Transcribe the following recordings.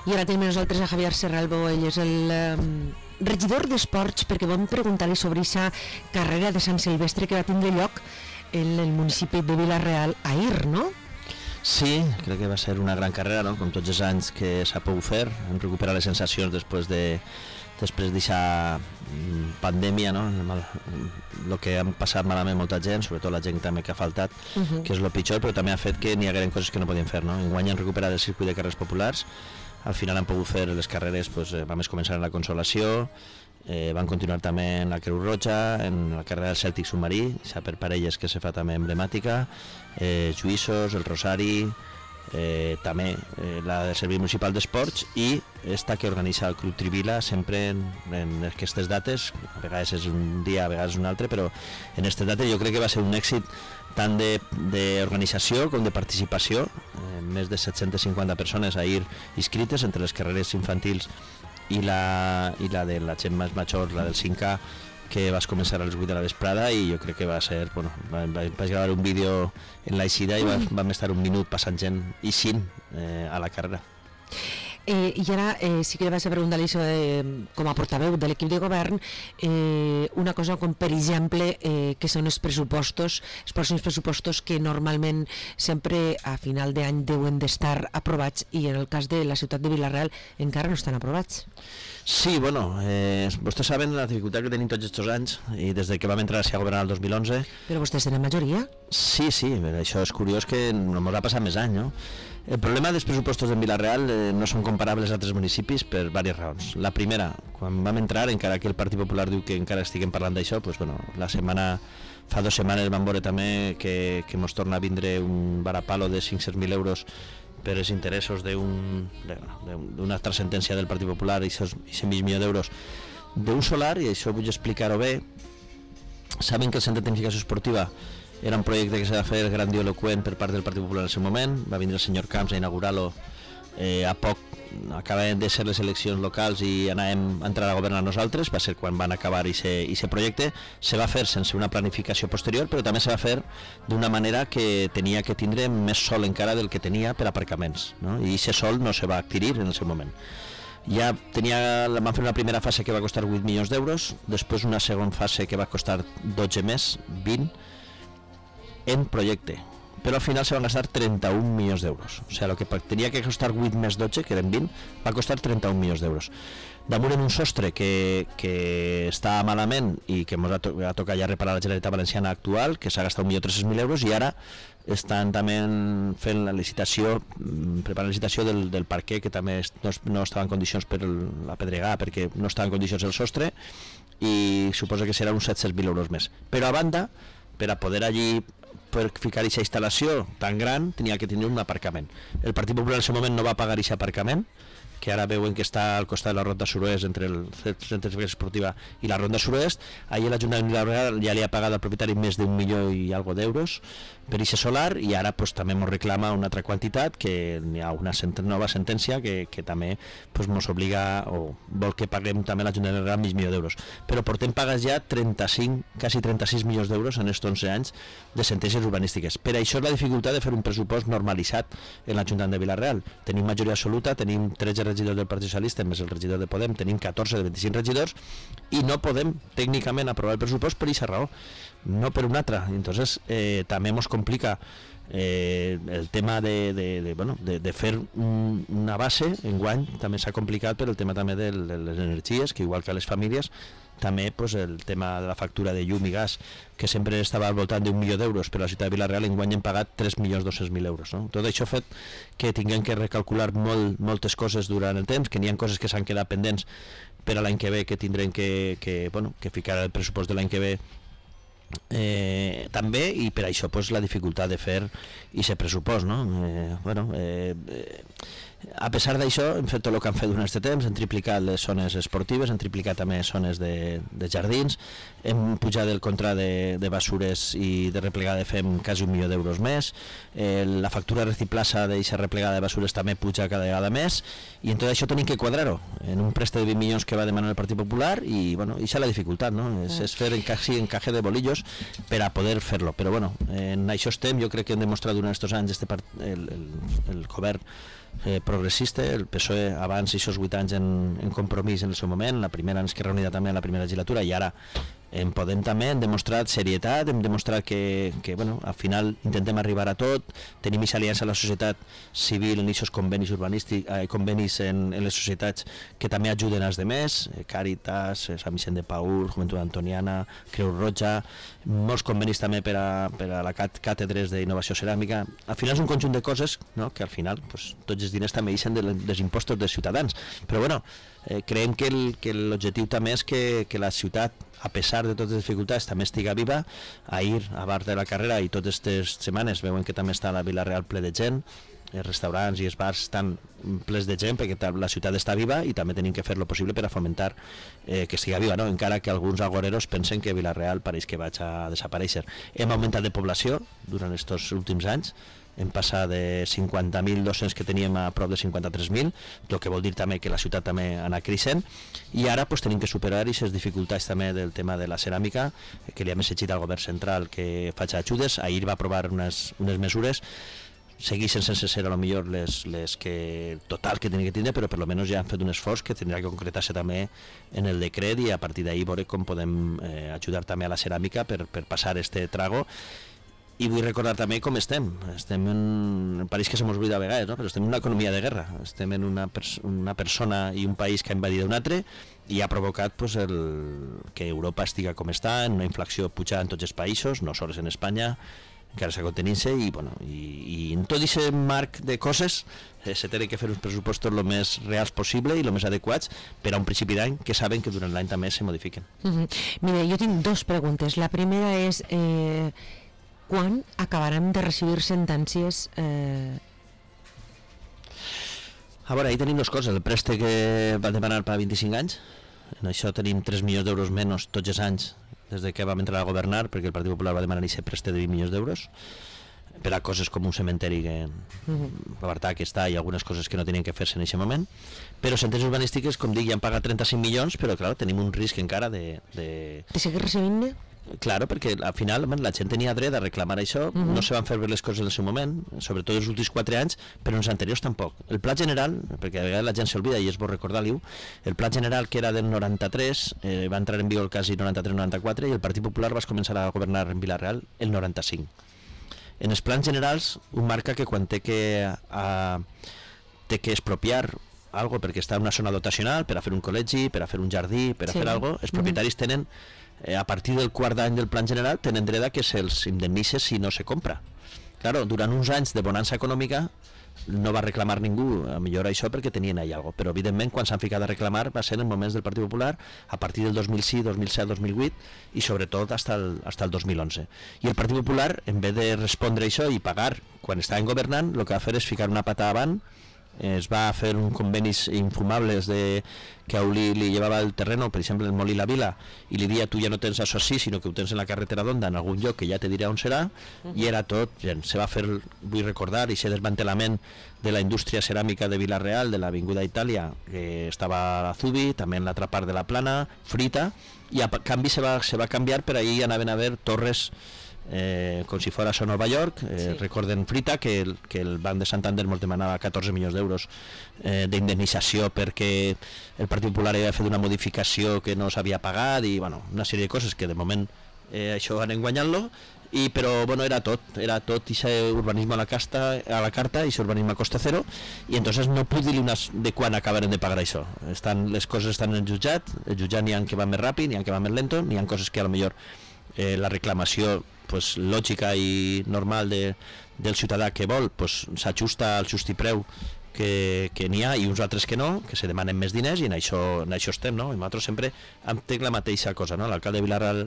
I ara tenim nosaltres a Javier Serralbo, ell és el regidor d'Esports, perquè vam preguntar-li sobre aquesta carrera de Sant Silvestre que va tindre lloc en el municipi de Vila-real ahir, no? Sí, crec que va ser una gran carrera, no? Com tots els anys que s'ha pogut fer, hem recuperat les sensacions després d'aquesta pandèmia, no? El que han passat malament molta gent, sobretot la gent també que ha faltat, que és el pitjor, però també ha fet que n'hi hagueren coses que no podien fer, no? Enguany han recuperat el circuit de carreres populars, al final han pogut fer les carreres, doncs, vam començar en la Consolació, van continuar també en la Creu Roja, en la carrera del Cèltic Submarí, per parelles que se fa també emblemàtica, Lluïssos, el Rosari, també la del Servei Municipal d'Esports i esta que organitza el Club Trivila sempre en aquestes dates, a vegades és un dia, a vegades un altre, però en aquestes dates jo crec que va ser un èxit tant d'organització com de participació, més de 750 persones ahir inscrites entre les carreres infantils i la de la gent més major, la del 5K, que vas començar a les 8 de la vesprada, i jo crec que va ser, bueno, vaig gravar un vídeo en l'eixida i vam estar un minut passant gent ixint a la carrera. I ara sí que li vaig a preguntar com a portaveu de l'equip de govern una cosa com per exemple que són els pressupostos, els pròxims pressupostos que normalment sempre a final d'any deuen d'estar aprovats, i en el cas de la ciutat de Vila-real encara no estan aprovats. Sí, bueno, vostès saben la dificultat que tenim tots aquests anys i des que vam entrar a governar el 2011. Però vostès tenen majoria? Sí, això és curiós que no ens ha passat més anys, no? El problema dels pressupostos de Vila-real no són comparables a altres municipis per diverses raons. La primera, quan vam entrar, encara que el Partit Popular diu que encara estiguem parlant d'això, doncs, bueno, fa 2 setmanes vam veure també que ens torna a vindre un varapalo de 500.000 euros per els interessos d'una altra sentència del Partit Popular, i aquest mig milió d'euros d'un solar, i això vull explicar-ho bé. Saben que el Centre de Tecnificació Esportiva era un projecte que s'ha de fer grandiloqüent per part del Partit Popular en el seu moment, va vindre el senyor Camps a inaugurar-lo a poc, acabaven de ser les eleccions locals i anàvem a entrar a governar nosaltres, va ser quan van acabar aquest projecte. Se va fer sense una planificació posterior, però també se va fer d'una manera que tenia que tindre més sol encara del que tenia per aparcaments, no? I aquest sol no se va adquirir en el seu moment. Ja van fer una primera fase que va costar 8 milions d'euros, després una segona fase que va costar 12 més, 20, en projecte, però al final se van gastar 31 milions d'euros, o sigui, el que tenia que costar 8 més 12, que eren 20, va costar 31 milions d'euros. Damunt en un sostre que està malament i que ens ha tocat ja reparar la Generalitat Valenciana actual, que s'ha gastat 1.300.000 euros, i ara estan també fent la licitació, preparant la licitació del parquet, que també no estava en condicions per la pedregada, perquè no estava en condicions el sostre, i suposa que serà uns 700.000 euros més. Però a banda, per a poder allí per ficar aquesta instal·lació tan gran, tenia que tenir un aparcament. El Partit Popular en el seu moment no va pagar aquest aparcament, que ara veuen que està al costat de la Ronda Suroest, entre el Centre de Tecnificació Esportiva i la Ronda Suroest. Ahir l'Ajuntament de Vila-real ja li ha pagat al propietari més d'1 milió i algo d'euros per aquest solar, i ara pues, també ens reclama una altra quantitat, que hi ha una nova sentència que també ens obliga o vol que paguem també l'Ajuntament de Vila-real mig milió d'euros. Però portem pagas ja 35, quasi 36 milions d'euros en aquests 11 anys de sentències urbanístiques. Per això és la dificultat de fer un pressupost normalitzat en l'Ajuntament de Vila-real. Tenim majoria absoluta, tenim 13 regidors del Partit Socialista més el regidor de Podem, tenim 14 de 25 regidors, i no podem tècnicament aprovar el pressupost per aquesta raó, no per una altra. Entonces també ens complica el tema de fer una base. Enguany també s'ha complicat per el tema també de les energies, que igual que a les famílies també pues, el tema de la factura de llum i gas, que sempre estava al voltant d'1 milió d'euros, però a la ciutat de Vila-real enguany hem pagat 3.200.000 euros, no? Tot això ha fet que tinguem que recalcular moltes coses durant el temps, que n'hi ha coses que s'han quedat pendents per a l'any que ve, que tindrem que ficar el pressupost de l'any que ve també, i per això pues, la dificultat de fer aquest pressupost, no? A pesar d'això hem fet tot el que hem fet durant aquest temps, hem triplicat les zones esportives, hem triplicat també zones de jardins, hem pujat el contra de basures i de replegada fem quasi 1 milió d'euros més, la factura reciplaça d'aquesta replegada de basures també puja cada vegada més, i en tot això tenim que quadrar-ho en un préstec de 20 milions que va demanar el Partit Popular, i això és la dificultat, no? És fer encaje de bolillos per a poder fer-lo, però en això estem. Jo crec que hem demostrat durant aquests anys el govern progressista, el PSOE abans i 8 anys en Compromís en el seu moment, la primera en Esquerra Unida també en la primera legislatura, i ara en Podem també hem demostrat serietat, hem demostrat que bueno, al final intentem arribar a tot, tenim aquesta aliança a la societat civil en aquests convenis urbanístics, convenis en les societats que també ajuden als demés, Càritas, Sant Vicent de Paül, Joventut Antoniana, Creu Roja, molts convenis també per a la càtedres d'innovació ceràmica. Al final és un conjunt de coses, no?, que al final pues, tots els diners també ixen dels impostos dels ciutadans, però bueno, creiem que l'objectiu també és que la ciutat, a pesar de totes les dificultats, també estiga viva. Ahir, a bar de la carrera i totes aquestes setmanes veuen que també està la Vila Real ple de gent, els restaurants i els bars estan plens de gent perquè la ciutat està viva i també tenim que fer lo possible per a fomentar que estiga viva, no? Encara que alguns agoreros pensen que Vila-real pareix que vaig a desaparèixer. Hem augmentat de població durant aquests últims anys, hem passat de 50.200 que teníem a prop de 53.000, el que vol dir també que la ciutat també ha anat creixent, i ara pues, tenim que superar aquestes dificultats també del tema de la ceràmica, que li hem exigit al govern central que faci ajudes. Ahir va aprovar unes mesures, segueixen sense ser a lo millor les que total que tenia que tindre, però per almenys ja han fet un esforç que tindrà que concretar-se també en el decret, i a partir d'ahir veure com podem ajudar també a la ceràmica per passar este trago. I vull recordar també com estem en pareix que se mos oblida a vegades, no? Però estem en una economia de guerra, estem en una persona i un país que ha invadit un altre i ha provocat pues, que Europa estiga com està, en una inflació pujada en tots els països, no sols en Espanya, encara s'ha contenint-se, i, bueno, i en tot aquest marc de coses se tenen que fer uns pressupostos el més reals possible i el més adequats per a un principi d'any que saben que durant l'any també se modifiquen. Mira, jo tinc dues preguntes. La primera és quan acabarem de recibir sentències? A veure, ahí tenim dues coses. El préstec que va demanar per 25 anys, en això tenim 3 milions d'euros menys tots els anys des de que vam entrar a governar, perquè el Partit Popular va demanar aquest préstec de 20 milions d'euros per a coses com un cementeri que la veritat que està, i algunes coses que no tenien que fer-se en aquest moment, però sentències urbanístiques, com dic, ja han pagat 35 milions, però clar, tenim un risc encara de seguir recibint-ne? Claro, perquè al final la gent tenia dret a reclamar això, no se van fer bé les coses en el seu moment, sobretot els últims 4 anys, però en els anteriors tampoc. El pla general, perquè a vegades la gent s'olvida i és bo recordar-li-ho, el pla general que era del 93, va entrar en vigor quasi 93-94, i el Partit Popular va començar a governar en Vila-real el 95. En els plans generals ho marca que quan té que expropiar algo perquè està en una zona dotacional, per a fer un col·legi, per a fer un jardí, per a fer alguna cosa, els propietaris tenen a partir del quart d'any del plan general tenen dret a que se'ls indemnitze si no se compra. Claro, durant uns anys de bonança econòmica no va reclamar ningú, a millor això perquè tenien allà alguna cosa, però evidentment quan s'han ficat a reclamar va ser en moments del Partit Popular a partir del 2006, 2007, 2008 i sobretot hasta el 2011. I el Partit Popular, en vez de respondre això i pagar quan estaven governant, el que va fer és ficar una pata avant, es va fer un convenis infumables que a Uli li llevava el terreno, per exemple el Molí La Vila, i li dia tu ja no tens això sí, sinó que ho tens en la carretera d'Onda, en algun lloc que ja te diré on serà, i era tot, se va fer, vull recordar, i aquest desmantelament de la indústria ceràmica de Vila-real, de l'Avinguda Itàlia, que estava a la Zubi, també en l'altra part de la Plana, Frita, i a canvi se va canviar, per ahir anaven a haver torres com si fos a Nova York, recorden Frita que el Banc de Santander ens demanava 14 milions d'euros d'indemnització perquè el Partit Popular havia fet una modificació que no s'havia pagat, i bueno, una sèrie de coses que de moment això anem guanyant-lo, però bueno, era tot aquest urbanisme a la carta, i aquest urbanisme a costa zero, i entonces no puc dir-li de quan acabarem de pagar això. Les coses estan en el jutjat n'hi ha que va més ràpid, n'hi ha que va més lento, n'hi ha coses que a lo millor la reclamació pues, lògica i normal del ciutadà que vol pues, s'ajusta al justi preu que n'hi ha, i uns altres que no, que se demanen més diners, i en això estem, no? I nosaltres sempre hem fet la mateixa cosa, no? L'alcalde de Vila-real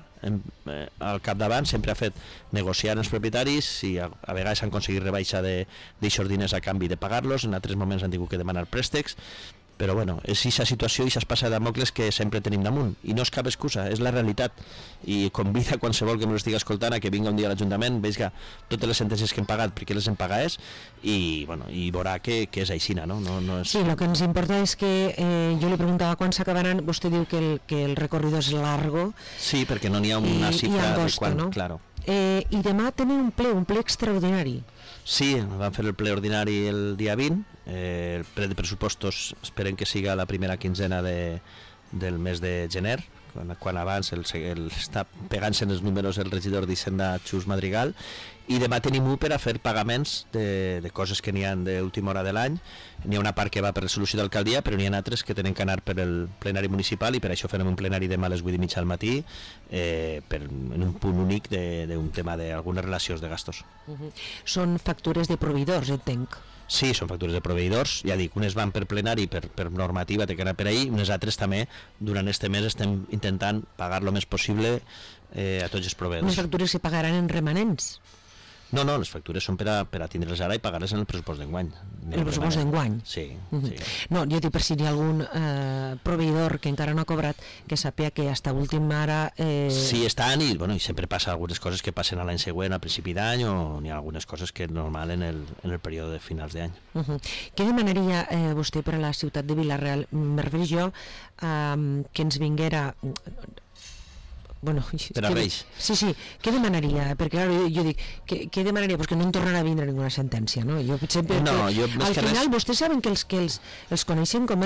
al capdavant sempre ha fet negociar amb els propietaris, i a vegades han aconseguit rebaixa d'aixòs diners a canvi de pagar-los, en altres moments han tingut que demanar préstecs, però bueno, és aquesta situació i aquesta espasa de Damocles que sempre tenim damunt, i no és cap excusa, és la realitat, i convida qualsevol que m'ho estigui escoltant a que vinga un dia a l'Ajuntament, veig totes les sentències que hem pagat, perquè les hem pagat, i bueno, i veurà que és aixina, no? Sí, el que ens importa és que jo li preguntava quan s'acabaran, vostè diu que el recorrido és largo. Sí, perquè no n'hi ha una xifra de quan, no? Claro. I demà tenen un ple extraordinari. Sí, van fer el ple ordinari el dia 20, el ple de pressupostos esperem que siga la primera quinzena del mes de gener, quan abans està pegant-se en els números el regidor d'Hisenda Xus Madrigal, i demà tenim un per a fer pagaments de coses que n'hi ha d'última hora de l'any. N'hi ha una part que va per resolució d'alcaldia, però n'hi ha altres que tenen que anar per el plenari municipal, i per això farem un plenari demà a les 8:30 al matí, en un punt únic d'un tema d'algunes relacions de gastos. Són factures de proveïdors, entenc. Sí, són factures de proveïdors, ja dic, unes van per plenari, per normativa, té que anar per ahir, unes altres també, durant este mes estem intentant pagar lo més possible a tots els proveïdors. Unes factures se pagaran en remanents? No, les factures són per a tindre-les ara i pagar-les en el pressupost d'enguany. El pressupost d'enguany? Sí, sí. No, jo dic per si hi ha algun proveïdor que encara no ha cobrat, que sàpiga que hasta última hora... Sí, estan, i sempre passa algunes coses que passen a l'any següent, a principi d'any, o n'hi ha algunes coses que és normal en el període de finals d'any. Què demanaria vostè per a la ciutat de Vila-real? Me refereix jo que ens vinguera... per a Reis. Sí, què demanaria? Perquè clar, jo dic, què demanaria? Pues que no en tornarà a vindre ninguna sentència, no? Jo sempre, al final vostès saben que els coneixen com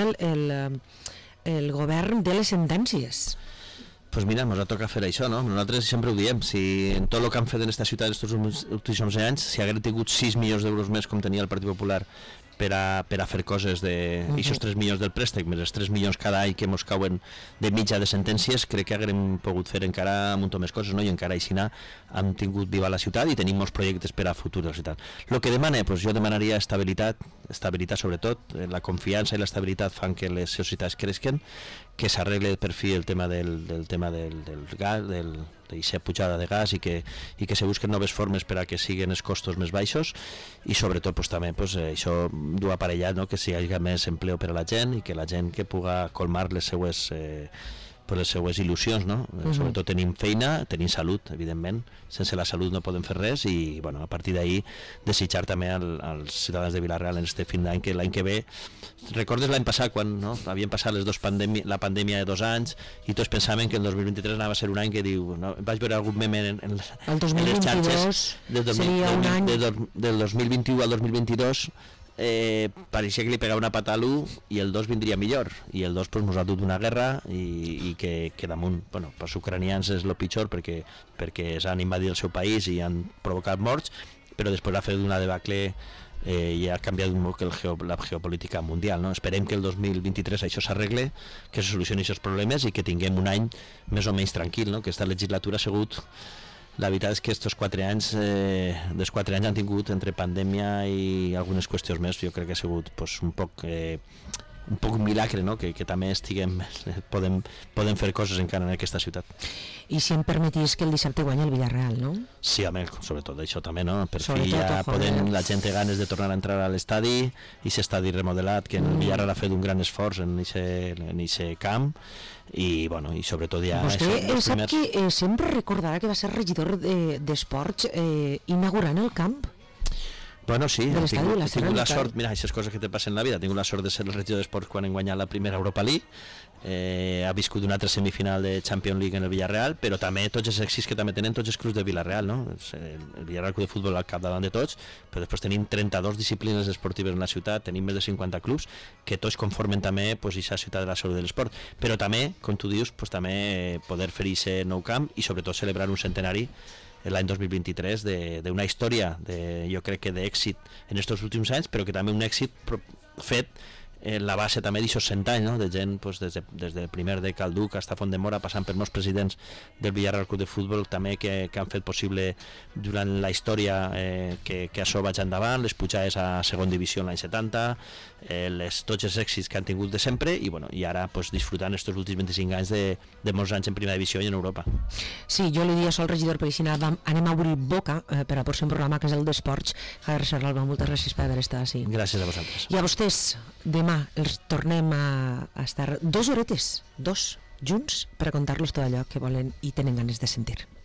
el govern de les sentències. Pues mira, ens ha tocat fer això, no? Nosaltres sempre ho diem, si en tot el que han fet en aquesta ciutat estos últims anys, si hagués tingut 6 milions d'euros més com tenia el Partit Popular per a fer coses d'aixòs 3 milions del préstec, més els 3 milions cada any que mos cauen de mitja de sentències, crec que haguem pogut fer encara un munt més coses, no? I encara així hem tingut viva la ciutat i tenim molts projectes per a futur de la ciutat. El que demana, pues jo demanaria estabilitat sobretot, la confiança i l'estabilitat fan que les societats creixen, que s'arregle per fi el tema del gas, d'aquesta pujada de gas, i que se busquen noves formes per a que siguin els costos més baixos, i sobretot també això du aparellat, que si hi hagi més empleo per a la gent i que la gent que puga colmar les seues il·lusions, no? Sobretot tenim feina, tenim salut, evidentment, sense la salut no podem fer res, i a partir d'ahir desitjar també als ciutadans de Vila-real en este fin d'any que l'any que ve, recordes l'any passat quan havien passat la pandèmia de 2 anys i tots pensaven que el 2023 anava a ser un any que diu, vaig veure algun meme en les xarxes del 2021 al 2022, pareixia que li pegava una pata a l'1 i el 2 vindria millor, i el 2 ens ha dut una guerra i que damunt, pels ucranians és el pitjor perquè s'han invadit el seu país i han provocat morts, però després ha fet una debacle i ha canviat molt la geopolítica mundial, no? Esperem que el 2023 això s'arregle, que se solucioni aquests problemes i que tinguem un any més o menys tranquil, no? Que aquesta legislatura ha sigut... La veritat és que aquests 4 anys, dels 4 anys han tingut entre pandèmia i algunes qüestions més, jo crec que ha sigut un poc un milagre, no? Que també podem fer coses encara en aquesta ciutat. I si em permetís que el dissabte guanya el Villarreal, no? Sí, home, sobretot això també, no? Per fi ja la gent té ganes de tornar a entrar a l'estadi, i aquest estadi remodelat, que el Villarreal ha fet un gran esforç en aquest camp, i sobretot ja... Vostè sap que sempre recordarà que va ser regidor d'Esports inaugurant el camp? Bueno, sí, he tingut la sort, mira, aquestes coses que te passen en la vida, he tingut la sort de ser el regidor d'Esports quan hem guanyat la primera Europa League, ha viscut una altra semifinal de Champions League en el Villarreal, però també tots els èxits que també tenen tots els clubs de Villarreal, no? El Villarreal Club de Futbol al capdavant de tots, però després tenim 32 disciplines esportives en la ciutat, tenim més de 50 clubs que tots conformen també aquesta ciutat de la salut de l'esport, però també, com tu dius, també poder fer aquest nou camp i sobretot celebrar un centenari l'any 2023 d'una història, jo crec que d'èxit en aquests últims anys, però que també un èxit fet la base també d'aixòs 100 anys, no? De gent des del primer de Calduc fins a Font de Mora, passant per molts presidents del Villarreal Club de Futbol també que han fet possible durant la història que això vagi endavant, les pujades a segon divisió l'any 70, tots els èxits que han tingut de sempre, i ara disfrutant aquests últims 25 anys de molts anys en primera divisió i en Europa. Sí, jo li diria sol regidor perquè si anem a obrir boca per a por ser un programa que és el d'esports. Javier Serralba, moltes gràcies per haver estat així. Gràcies a vosaltres. I a vostès, demà els tornem a estar 2 horetes, junts, per a contar-los tot allò que volen i tenen ganes de sentir.